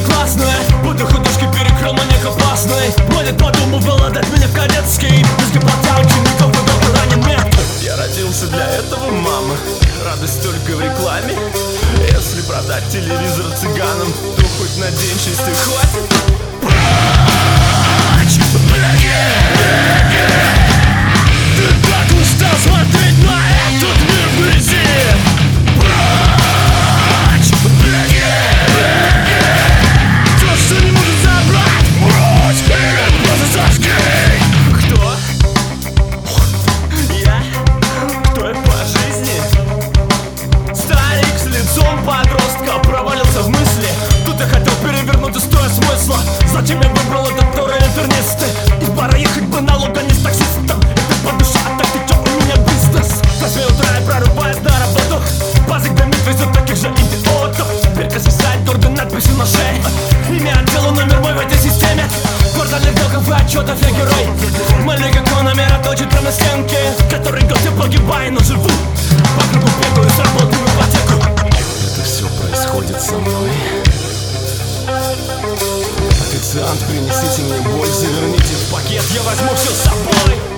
классная, будто художки перекрыл маньяк опасный. Будет подумывал отдать меня в кадетский, без гипота учеников и был ранен мент. Я родился для этого, мама, радость только в рекламе. Если продать телевизор цыганам, то хоть на день счастья хватит. Ты так устал смотреть на этот мир вблизи. Прочь, беги, беги. То, что не может забрать, брось и просто сожги. Кто? Я? Кто я по жизни? Старик с лицом подростка провалился в мысли. Тут я хотел перевернуть историю смысла. Зачем я выбрал этот тур интернисты? И пора ехать бы на луга не с таксистом. Это по душе, а так ты чё, у меня бизнес. До 8 утра я прорубает на работу. Базик дымит, везет таких же идиотов. Дверка свисает гордо надписью на шее. Имя отдела, номер мой в этой системе. Квартальных белков и отчетов я герой. Маленький номера точит прямо на стенке. Который год я погибаю, но живу. По кругу бегаю с работы в ипотеку. Это все происходит со мной. Официант, принесите мне боль, заверните в пакет, Я возьму все с собой.